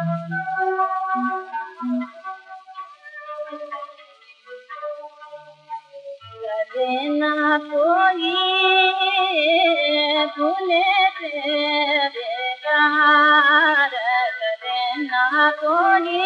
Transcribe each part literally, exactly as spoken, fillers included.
ना कोई भूले तेरे प्यार ना कोई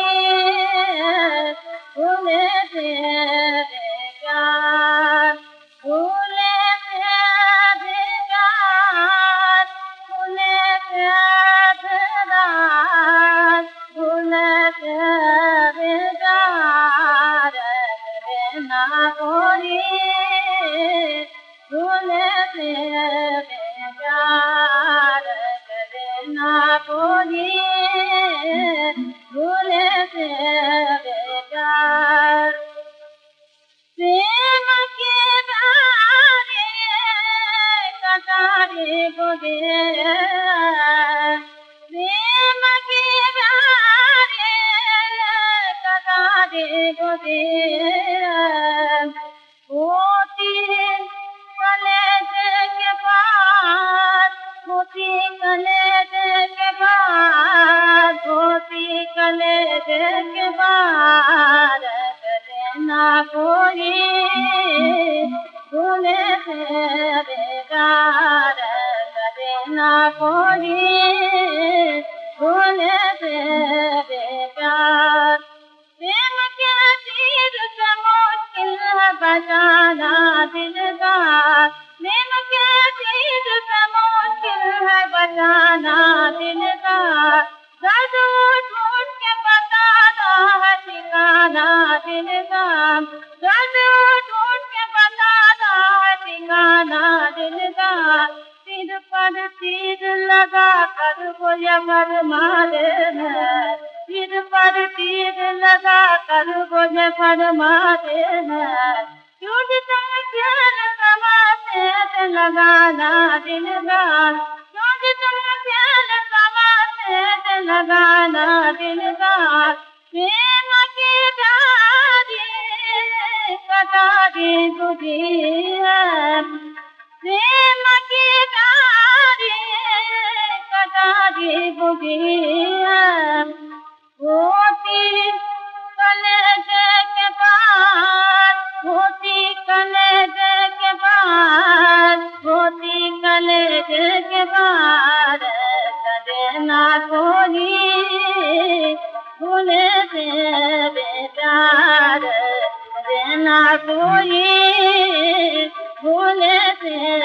भूले तेरे प्यार भूले तेरे प्यार भूले तेरे रात भूले तेरे प्यार ना कोई भूले तेरे प्यार ना कोई भूले तेरे प्यार प्रेम के बारे कटारे गोदे प्रेम के बारे कटारे गोदे मोती कलेज के पार मोती कलेज के पार मोती कलेज के पार ना कोई भूले तेरे प्यार ना कोई भूले तेरे प्यार प्रेम के तीर से मुश्किल है बचाना दिल का प्रेम के तीर से मुश्किल है बचाना दिल का दर्द उठ उठ के बताना है ठिकाना दिल का दर्द उठ उठ के बताना है ठिकाना दिल का सिर पर तीर लगा कर वो यमर मारे हैं सिर पर तीर लगा कर वो यमर मारे हैं झूठ तुम ख्याल समाते लगाना दिल का झूठ तुम ख्याल समाते लगाना दिल का प्रेम की डारी कटारी गुजरी है प्रेम की डारी कटारी गुजरी है होती कलेज के पार होती कलेज के पार होती कलेज के पार कदे ना कोई भूले तेरे प्यार कदे ना कोई भूले तेरे